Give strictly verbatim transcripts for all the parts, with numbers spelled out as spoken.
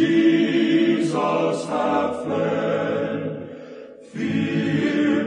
Jesus have fled. Fear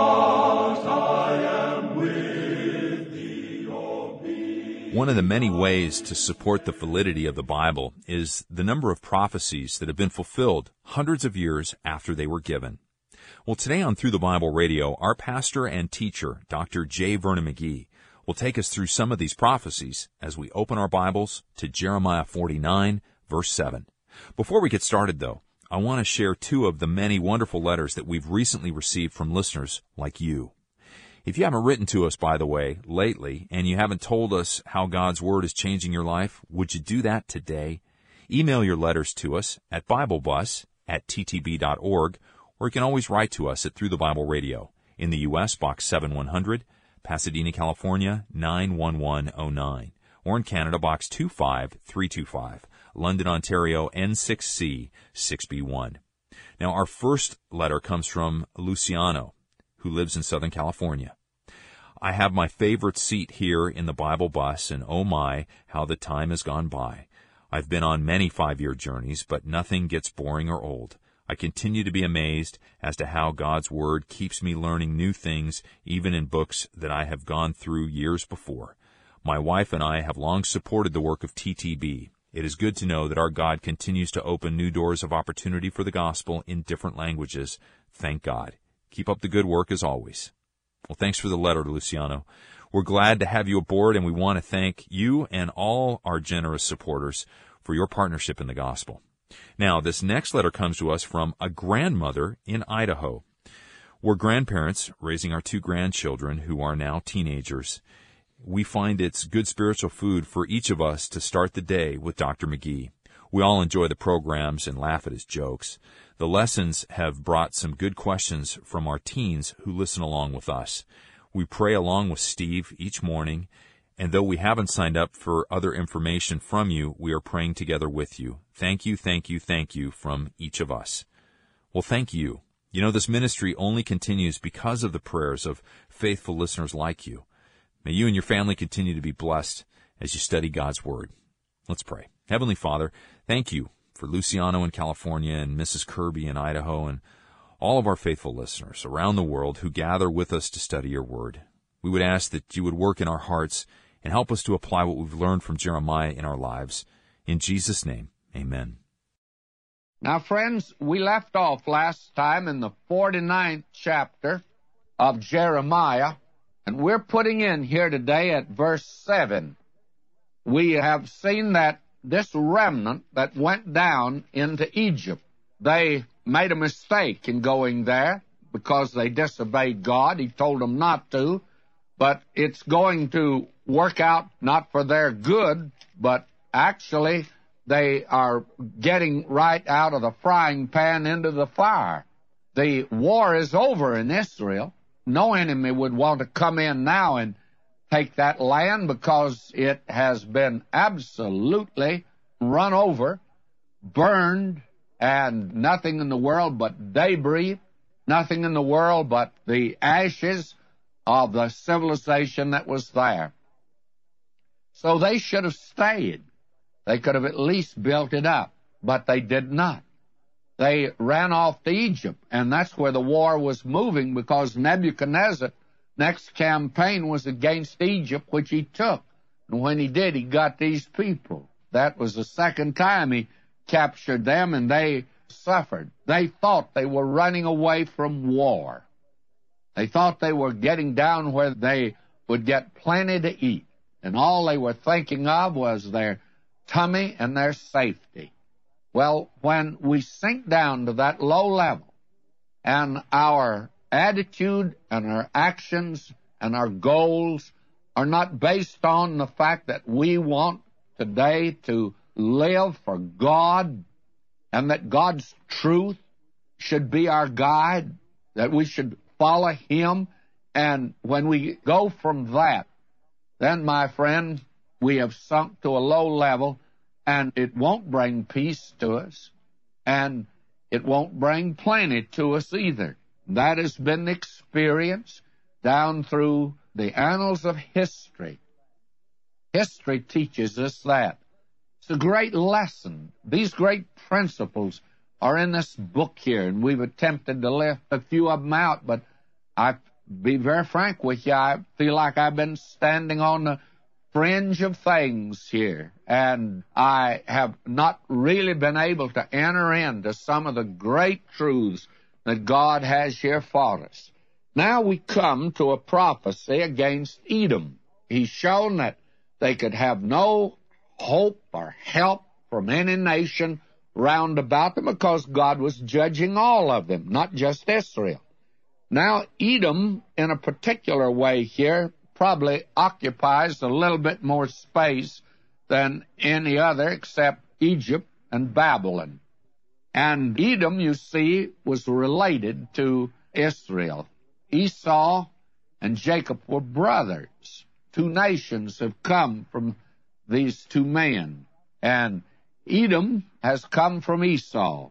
not, I am with thee, O be. One of the many ways to support the validity of the Bible is the number of prophecies that have been fulfilled hundreds of years after they were given. Well, today on Through the Bible Radio, our pastor and teacher, Doctor J. Vernon McGee, will take us through some of these prophecies as we open our Bibles to Jeremiah forty-nine, verse seven. Before we get started, though, I want to share two of the many wonderful letters that we've recently received from listeners like you. If you haven't written to us, by the way, lately, and you haven't told us how God's Word is changing your life, would you do that today? Email your letters to us at BibleBus at t t b dot org, or you can always write to us at Through the Bible Radio, in the U S, Box seven one hundred, Pasadena, California, nine one one oh nine, or in Canada, Box two five three two five, London, Ontario, N six C six B one. Now, our first letter comes from Luciano, who lives in Southern California. I have my favorite seat here in the Bible bus, and oh my, how the time has gone by. I've been on many five-year journeys, but nothing gets boring or old. I continue to be amazed as to how God's Word keeps me learning new things, even in books that I have gone through years before. My wife and I have long supported the work of T T B. It is good to know that our God continues to open new doors of opportunity for the gospel in different languages. Thank God. Keep up the good work as always. Well, thanks for the letter, Luciano. We're glad to have you aboard, and we want to thank you and all our generous supporters for your partnership in the gospel. Now, this next letter comes to us from a grandmother in Idaho. We're grandparents raising our two grandchildren who are now teenagers. We find it's good spiritual food for each of us to start the day with Doctor McGee. We all enjoy the programs and laugh at his jokes. The lessons have brought some good questions from our teens who listen along with us. We pray along with Steve each morning, and though we haven't signed up for other information from you, we are praying together with you. Thank you, thank you, thank you from each of us. Well, thank you. You know, this ministry only continues because of the prayers of faithful listeners like you. May you and your family continue to be blessed as you study God's Word. Let's pray. Heavenly Father, thank you for Luciano in California and Missus Kirby in Idaho and all of our faithful listeners around the world who gather with us to study your Word. We would ask that you would work in our hearts and help us to apply what we've learned from Jeremiah in our lives. In Jesus' name, amen. Now, friends, we left off last time in the forty-ninth chapter of Jeremiah, and we're putting in here today at verse seven. We have seen that this remnant that went down into Egypt, they made a mistake in going there because they disobeyed God. He told them not to, but it's going to work out not for their good, but actually they are getting right out of the frying pan into the fire. The war is over in Israel. No enemy would want to come in now and take that land because it has been absolutely run over, burned, and nothing in the world but debris, nothing in the world but the ashes of the civilization that was there. So they should have stayed. They could have at least built it up, but they did not. They ran off to Egypt, and that's where the war was moving because Nebuchadnezzar, next campaign was against Egypt, which he took. And when he did, he got these people. That was the second time he captured them, and they suffered. They thought they were running away from war. They thought they were getting down where they would get plenty to eat. And all they were thinking of was their tummy and their safety. Well, when we sink down to that low level, and our attitude and our actions and our goals are not based on the fact that we want today to live for God and that God's truth should be our guide, that we should follow Him, and when we go from that, then, my friend, we have sunk to a low level, and it won't bring peace to us, and it won't bring plenty to us either. That has been the experience down through the annals of history. History teaches us that. It's a great lesson. These great principles are in this book here, and we've attempted to lift a few of them out, but I be very frank with you, I feel like I've been standing on the fringe of things here, and I have not really been able to enter into some of the great truths that God has here for us. Now we come to a prophecy against Edom. He's shown that they could have no hope or help from any nation round about them because God was judging all of them, not just Israel. Now, Edom, in a particular way here, probably occupies a little bit more space than any other except Egypt and Babylon. And Edom, you see, was related to Israel. Esau and Jacob were brothers. Two nations have come from these two men. And Edom has come from Esau.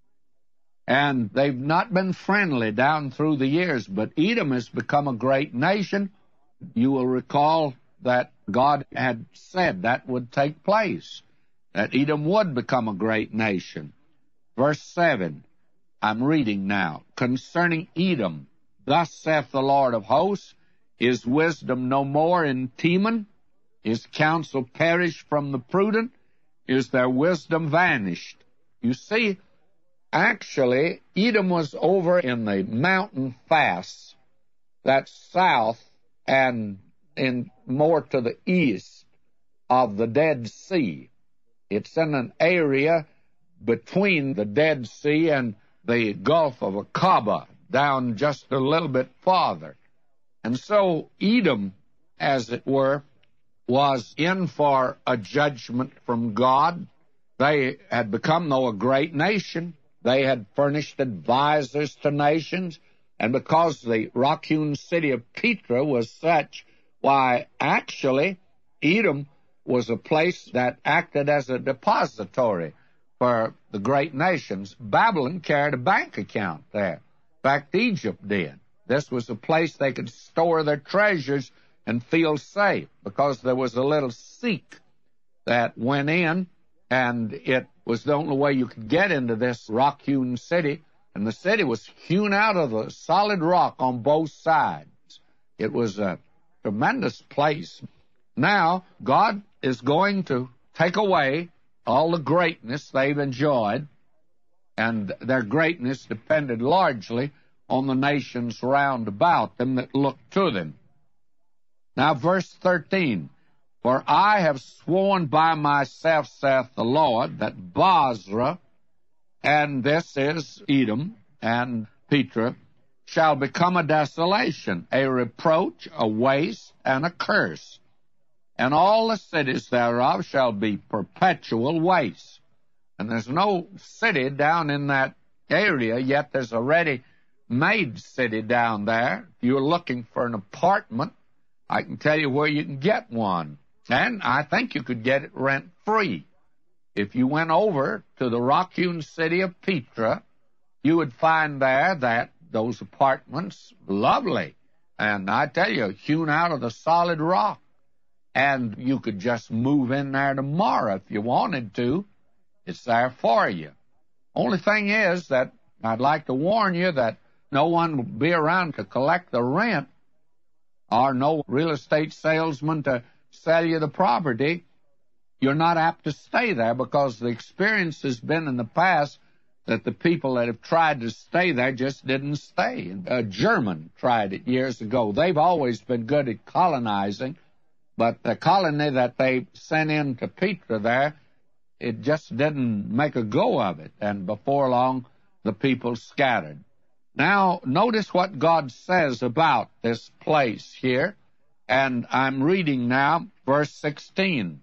And they've not been friendly down through the years, but Edom has become a great nation. You will recall that God had said that would take place, that Edom would become a great nation. Verse seven, I'm reading now. Concerning Edom, thus saith the Lord of hosts, is wisdom no more in Teman? Is counsel perished from the prudent? Is their wisdom vanished? You see, actually, Edom was over in the mountain fast that's south and in more to the east of the Dead Sea. It's in an area between the Dead Sea and the Gulf of Aqaba, down just a little bit farther. And so Edom, as it were, was in for a judgment from God. They had become, though, a great nation. They had furnished advisors to nations, and because the rock-hewn city of Petra was such, why, actually, Edom was a place that acted as a depository for the great nations. Babylon carried a bank account there. In fact, Egypt did. This was a place they could store their treasures and feel safe, because there was a little seek that went in, and it was the only way you could get into this rock-hewn city, and the city was hewn out of the solid rock on both sides. It was a tremendous place. Now, God is going to take away all the greatness they've enjoyed, and their greatness depended largely on the nations round about them that looked to them. Now, verse thirteen, for I have sworn by myself, saith the Lord, that Bozrah, and this is Edom and Petra, shall become a desolation, a reproach, a waste, and a curse. And all the cities thereof shall be perpetual waste. And there's no city down in that area, yet there's a ready-made city down there. If you're looking for an apartment, I can tell you where you can get one. And I think you could get it rent-free. If you went over to the rock-hewn city of Petra, you would find there that those apartments, lovely. And I tell you, hewn out of the solid rock. And you could just move in there tomorrow if you wanted to. It's there for you. Only thing is that I'd like to warn you that no one will be around to collect the rent, or no real estate salesman to sell you the property. You're not apt to stay there, because the experience has been in the past that the people that have tried to stay there just didn't stay. A German tried it years ago. They've always been good at colonizing, but the colony that they sent in to Petra there, it just didn't make a go of it, and before long the people scattered. Now, notice what God says about this place here, and I'm reading now verse sixteen.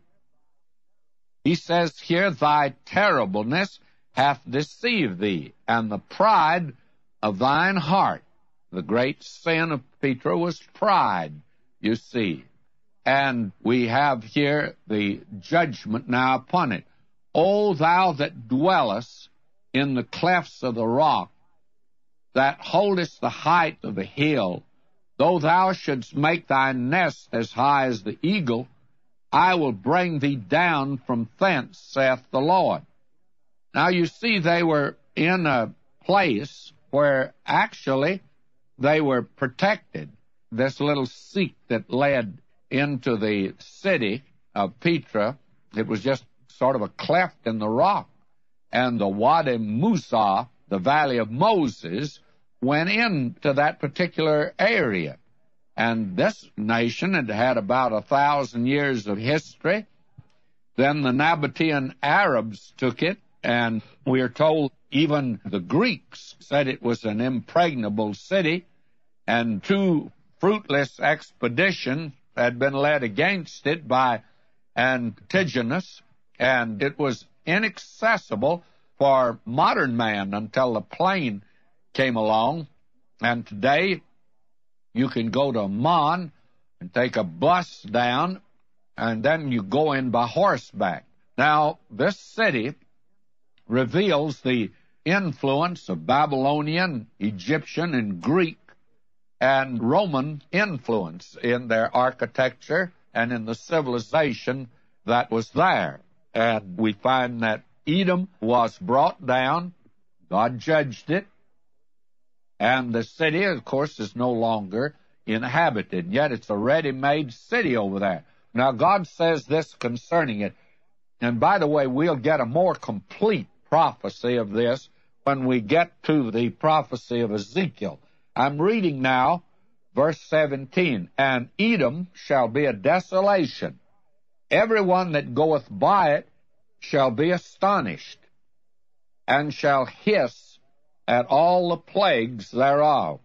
He says here, thy terribleness hath deceived thee, and the pride of thine heart. The great sin of Petra was pride, you see. And we have here the judgment now upon it. O thou that dwellest in the clefts of the rock, that holdest the height of the hill, though thou shouldst make thy nest as high as the eagle, I will bring thee down from thence, saith the Lord. Now you see they were in a place where actually they were protected. This little seat that led into the city of Petra, it was just sort of a cleft in the rock. And the Wadi Musa, the Valley of Moses, went into that particular area. And this nation had had about a thousand years of history. Then the Nabatean Arabs took it, and we are told even the Greeks said it was an impregnable city, and two fruitless expeditions had been led against it by Antigonus, and it was inaccessible for modern man until the plane came along. And today you can go to Amman and take a bus down, and then you go in by horseback. Now, this city reveals the influence of Babylonian, Egyptian, and Greek and Roman influence in their architecture and in the civilization that was there. And we find that Edom was brought down. God judged it. And the city, of course, is no longer inhabited. Yet it's a ready-made city over there. Now, God says this concerning it. And by the way, we'll get a more complete prophecy of this when we get to the prophecy of Ezekiel. I'm reading now verse seventeen. And Edom shall be a desolation. Everyone that goeth by it shall be astonished, and shall hiss at all the plagues thereof.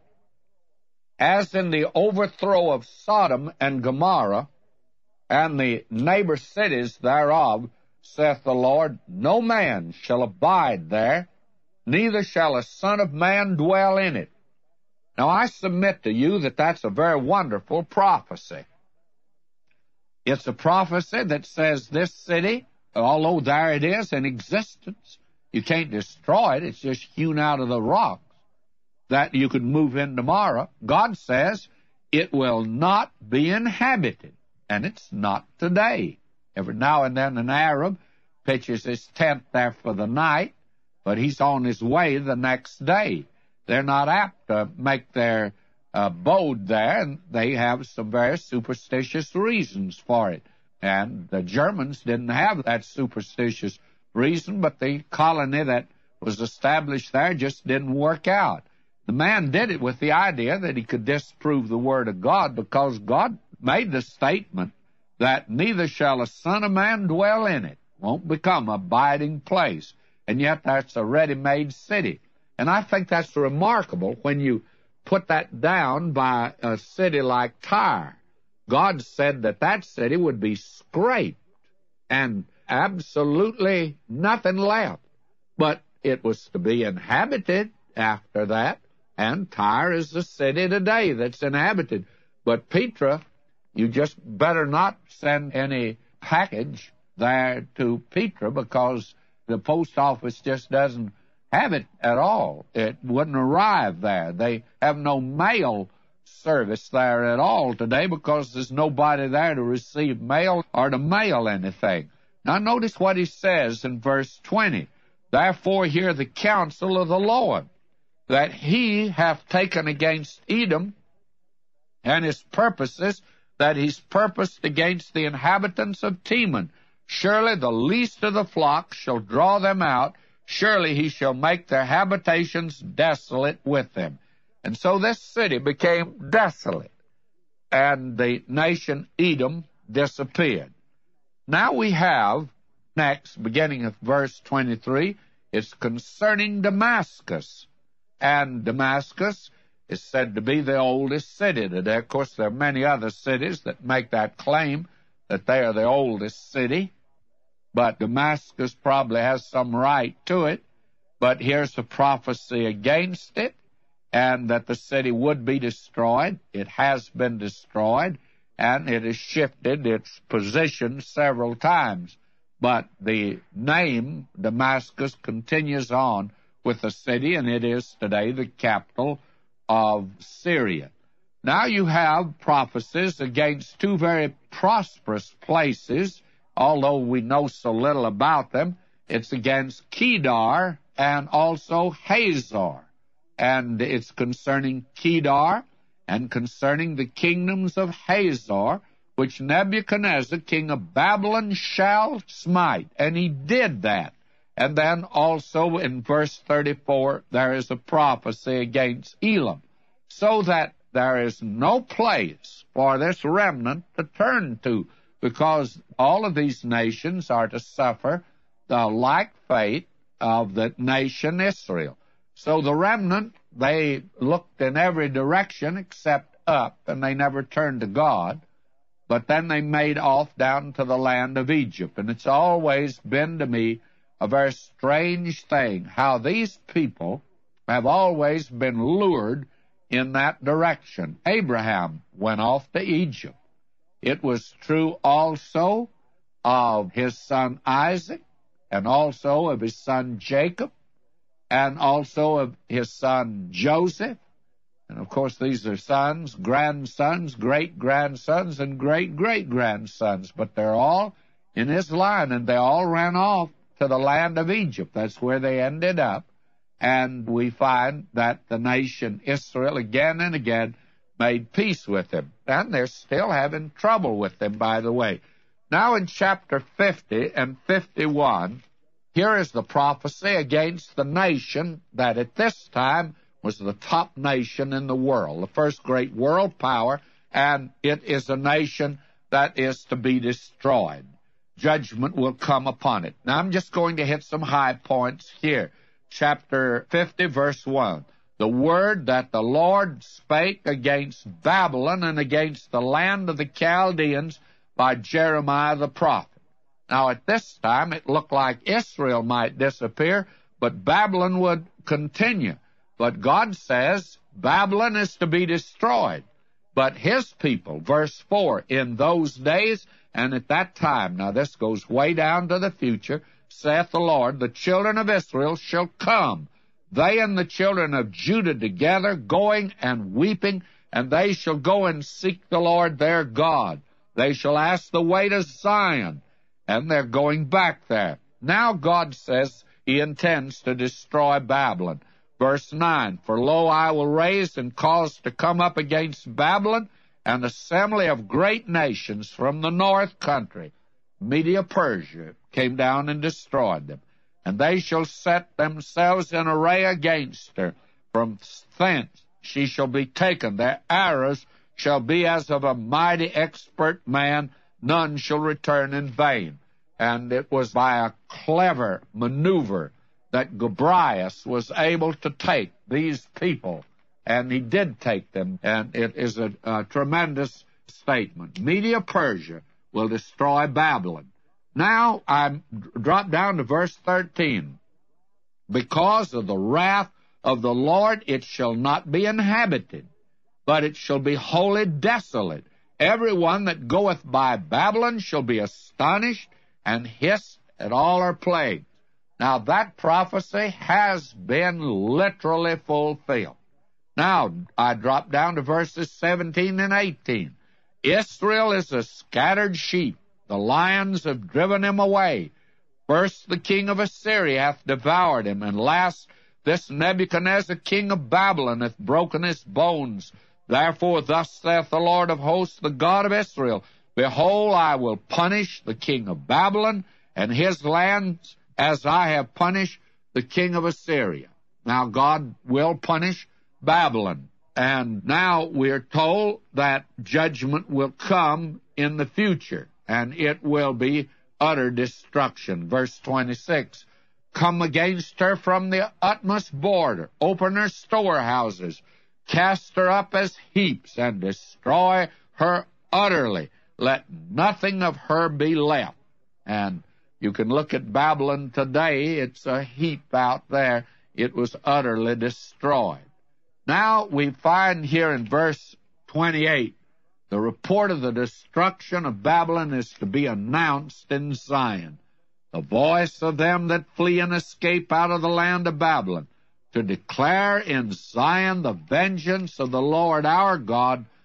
As in the overthrow of Sodom and Gomorrah, and the neighbor cities thereof, saith the Lord, no man shall abide there, neither shall a son of man dwell in it. Now I submit to you that that's a very wonderful prophecy. It's a prophecy that says this city, although there it is in existence, you can't destroy it, it's just hewn out of the rocks, that you could move in tomorrow. God says it will not be inhabited, and it's not today. Every now and then an Arab pitches his tent there for the night, but he's on his way the next day. They're not apt to make their abode there, and they have some very superstitious reasons for it. And the Germans didn't have that superstitious reason, but the colony that was established there just didn't work out. The man did it with the idea that he could disprove the Word of God, because God made the statement that neither shall a son of man dwell in it. Won't become a abiding place. And yet that's a ready-made city. And I think that's remarkable when you put that down by a city like Tyre. God said that that city would be scraped and absolutely nothing left. But it was to be inhabited after that, and Tyre is the city today that's inhabited. But Petra, you just better not send any package there to Petra, because the post office just doesn't have it at all. It wouldn't arrive there. They have no mail service there at all today, because there's nobody there to receive mail or to mail anything. Now notice what he says in verse twenty. Therefore hear the counsel of the Lord, that he hath taken against Edom, and his purposes that he's purposed against the inhabitants of Teman. Surely the least of the flock shall draw them out. Surely he shall make their habitations desolate with them. And so this city became desolate, and the nation Edom disappeared. Now we have, next, beginning of verse twenty-three, it's concerning Damascus. And Damascus is said to be the oldest city today. Of course, there are many other cities that make that claim, that they are the oldest city. But Damascus probably has some right to it. But here's a prophecy against it, and that the city would be destroyed. It has been destroyed, and it has shifted its position several times. But the name Damascus continues on with the city, and it is today the capital of Syria. Now you have prophecies against two very prosperous places, although we know so little about them. It's against Kedar and also Hazor. And it's concerning Kedar and concerning the kingdoms of Hazor, which Nebuchadnezzar, king of Babylon, shall smite. And he did that. And then also in verse thirty-four, there is a prophecy against Elam, so that there is no place for this remnant to turn to, because all of these nations are to suffer the like fate of the nation Israel. So the remnant, they looked in every direction except up, and they never turned to God. But then they made off down to the land of Egypt. And it's always been to me a very strange thing how these people have always been lured in that direction. Abraham went off to Egypt. It was true also of his son Isaac, and also of his son Jacob, and also of his son Joseph. And of course, these are sons, grandsons, great-grandsons, and great-great-grandsons, but they're all in his line, and they all ran off to the land of Egypt. That's where they ended up. And we find that the nation Israel again and again made peace with him. And they're still having trouble with them, by the way. Now in chapter fifty and fifty-one, here is the prophecy against the nation that at this time was the top nation in the world, the first great world power, and it is a nation that is to be destroyed. Judgment will come upon it. Now I'm just going to hit some high points here. Chapter fifty, verse one. The word that the Lord spake against Babylon and against the land of the Chaldeans by Jeremiah the prophet. Now at this time it looked like Israel might disappear, but Babylon would continue. But God says Babylon is to be destroyed. But his people, verse four, in those days and at that time, now this goes way down to the future, saith the Lord, the children of Israel shall come, they and the children of Judah together, going and weeping, and they shall go and seek the Lord their God. They shall ask the way to Zion, and they're going back there. Now God says he intends to destroy Babylon. Verse nine, for lo, I will raise and cause to come up against Babylon an assembly of great nations from the north country. Media Persia came down and destroyed them. And they shall set themselves in array against her. From thence she shall be taken. Their arrows shall be as of a mighty expert man. None shall return in vain. And it was by a clever maneuver that Gobrias was able to take these people. And he did take them. And it is a, a tremendous statement. Media Persia will destroy Babylon. Now, I drop down to verse thirteen. Because of the wrath of the Lord, it shall not be inhabited, but it shall be wholly desolate. Every one that goeth by Babylon shall be astonished and hiss at all her plagues. Now, that prophecy has been literally fulfilled. Now, I drop down to verses seventeen and eighteen. Israel is a scattered sheep. The lions have driven him away. First the king of Assyria hath devoured him, and last this Nebuchadnezzar king of Babylon hath broken his bones. Therefore thus saith the Lord of hosts, the God of Israel, behold, I will punish the king of Babylon and his lands as I have punished the king of Assyria. Now God will punish Babylon. And now we're told that judgment will come in the future, and it will be utter destruction. Verse twenty-six, come against her from the utmost border, open her storehouses, cast her up as heaps, and destroy her utterly. Let nothing of her be left. And you can look at Babylon today. It's a heap out there. It was utterly destroyed. Now we find here in verse twenty-eight, the report of the destruction of Babylon is to be announced in Zion. The voice of them that flee and escape out of the land of Babylon, to declare in Zion the vengeance of the Lord our God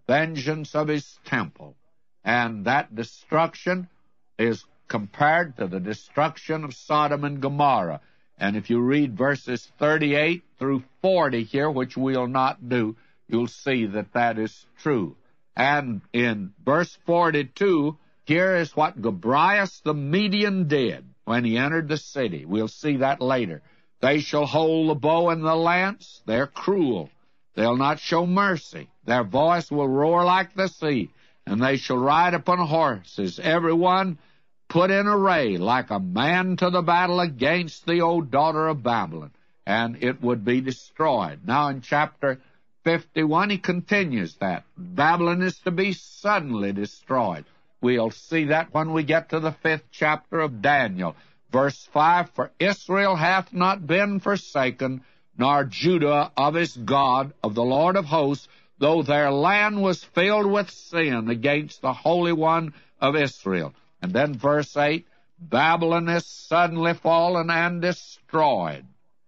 vengeance of his temple. And that destruction is compared to the destruction of Sodom and Gomorrah. And if you read verses thirty-eight through forty here, which we'll not do, you'll see that that is true. And in verse forty-two, here is what Gobryas the Median did when he entered the city. We'll see that later. They shall hold the bow and the lance. They're cruel. They'll not show mercy. Their voice will roar like the sea, and they shall ride upon horses, every one put in array like a man to the battle against the old daughter of Babylon, and it would be destroyed. Now in chapter fifty-one, he continues that. Babylon is to be suddenly destroyed. We'll see that when we get to the fifth chapter of Daniel. Verse five, for Israel hath not been forsaken, nor Judah of his God, of the Lord of hosts, though their land was filled with sin against the Holy One of Israel. And then verse eight, Babylon is suddenly fallen and destroyed.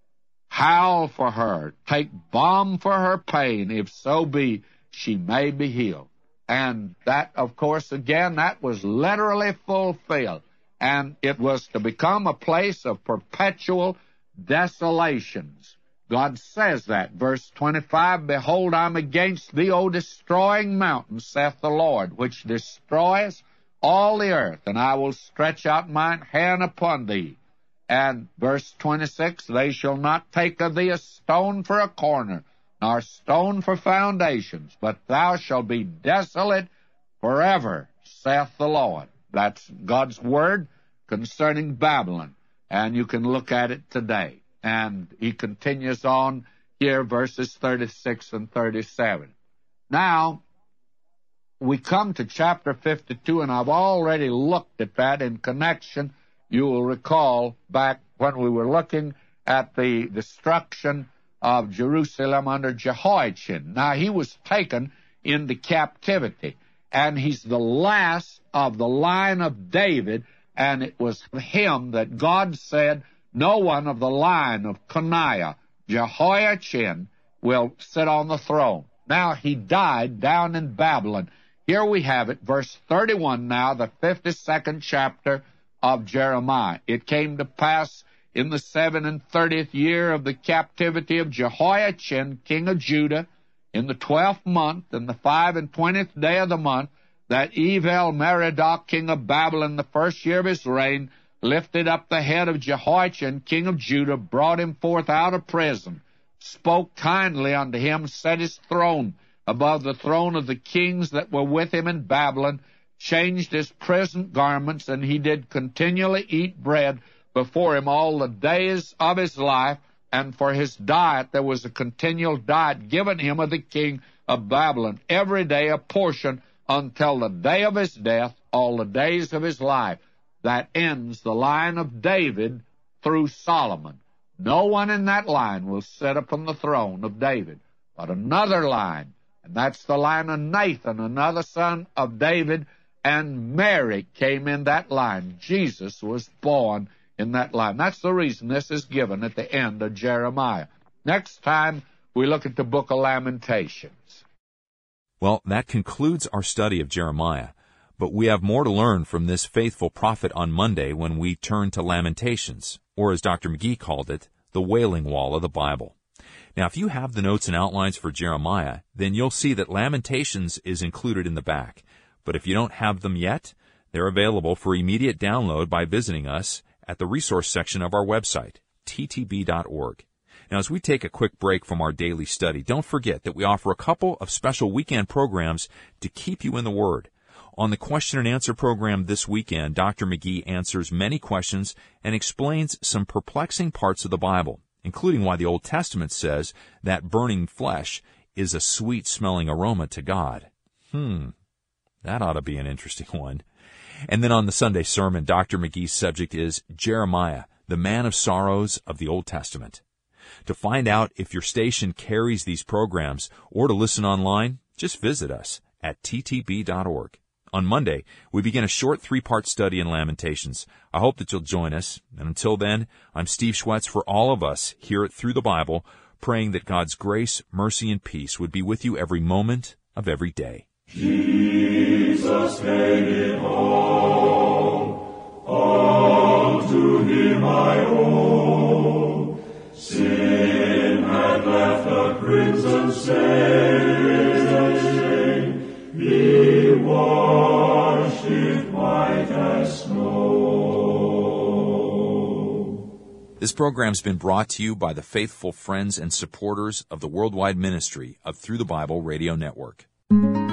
Howl for her, take balm for her pain, if so be she may be healed. And that, of course, again, that was literally fulfilled. And it was to become a place of perpetual desolations. God says that. Verse twenty-five, behold, I'm against thee, O destroying mountain, saith the Lord, which destroyeth all the earth, and I will stretch out mine hand upon thee. And verse twenty-six, they shall not take of thee a stone for a corner, nor stone for foundations, but thou shalt be desolate forever, saith the Lord. That's God's word concerning Babylon, and you can look at it today. And he continues on here, verses thirty-six and thirty-seven. Now, we come to chapter fifty-two, and I've already looked at that in connection, you will recall, back when we were looking at the destruction of Jerusalem under Jehoiachin. Now, he was taken into captivity, and he's the last of the line of David, and it was him that God said, no one of the line of Coniah, Jehoiachin, will sit on the throne. Now, he died down in Babylon. Here we have it, verse thirty-one now, the fifty-second chapter of Jeremiah. It came to pass in the seven and thirtieth year of the captivity of Jehoiachin, king of Judah, in the twelfth month, and the five and twentieth day of the month, that Evil-Merodach, king of Babylon, the first year of his reign, lifted up the head of Jehoiachin, king of Judah, brought him forth out of prison, spoke kindly unto him, set his throne above the throne of the kings that were with him in Babylon, changed his present garments, and he did continually eat bread before him all the days of his life, and for his diet there was a continual diet given him of the king of Babylon, every day a portion until the day of his death, all the days of his life. That ends the line of David through Solomon. No one in that line will sit upon the throne of David, but another line, and that's the line of Nathan, another son of David, and Mary came in that line. Jesus was born in that line. That's the reason this is given at the end of Jeremiah. Next time, we look at the book of Lamentations. Well, that concludes our study of Jeremiah. But we have more to learn from this faithful prophet on Monday when we turn to Lamentations, or as Doctor McGee called it, the Wailing Wall of the Bible. Now, if you have the notes and outlines for Jeremiah, then you'll see that Lamentations is included in the back. But if you don't have them yet, they're available for immediate download by visiting us at the resource section of our website, t t b dot org. Now, as we take a quick break from our daily study, don't forget that we offer a couple of special weekend programs to keep you in the Word. On the question and answer program this weekend, Doctor McGee answers many questions and explains some perplexing parts of the Bible, including why the Old Testament says that burning flesh is a sweet-smelling aroma to God. Hmm, that ought to be an interesting one. And then on the Sunday sermon, Doctor McGee's subject is Jeremiah, the man of sorrows of the Old Testament. To find out if your station carries these programs or to listen online, just visit us at t t b dot org. On Monday, we begin a short three-part study in Lamentations. I hope that you'll join us. And until then, I'm Steve Schwetz for all of us here at Through the Bible, praying that God's grace, mercy, and peace would be with you every moment of every day. Jesus paid it all, all to him I owe. Sin had left a crimson stain, he washed it white as snow. This program's been brought to you by the faithful friends and supporters of the worldwide ministry of Through the Bible Radio Network.